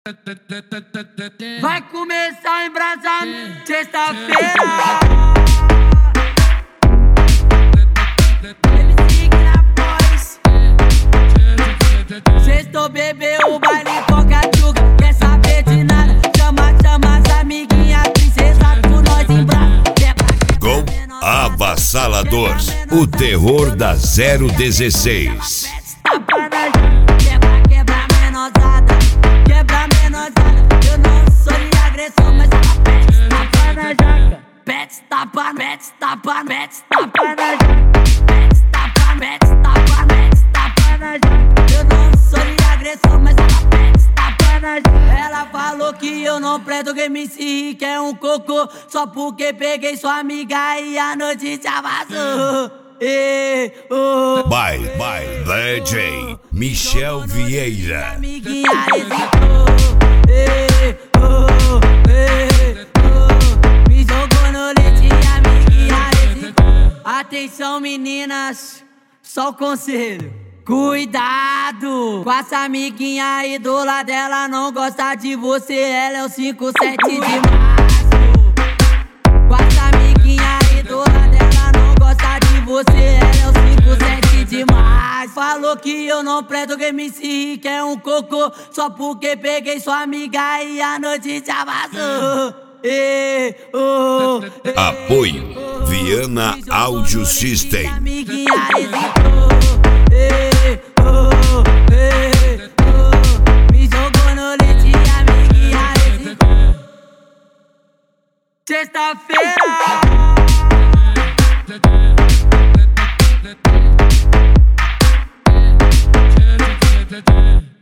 Vai começar a embrasar sexta-feira. Sextou, bebê, o baile Poca-Tchuca. Quer saber de nada? Chama as amiguinhas, princesa, com nós em brasa. Com Avassalador, o terror da 016. Quebra menosada, quebra menosada. Eu não sou de agressão, mas ela pede tapa na jaca. Pede tapa, pede tapa, pede tapa na jaca. Pede tapa, pede tapa, pede tapa na jaca. Eu não sou de agressão, mas ela pede tapa na jaca. Ela falou que eu não presto, que me se que é um cocô. Só porque peguei sua amiga e a noite já vazou. By DJ Michel Vieira. Amiguinha hesitou, me jogou no leite, amiguinha hesitou. Atenção, meninas, só o conselho: cuidado com essa amiguinha aí do lado dela, não gosta de você, ela é o 57 de março. Com essa amiguinha aí do lado dela, não gosta de você, ela é o 57 de março. Falou que eu não presto, que me se que é um cocô. Só porque peguei sua amiga e a noite já vazou. Apoio Viana Audio System. Amiguinha hesitou, me jogou no leite, amiguinha hesitou. Sexta-feira.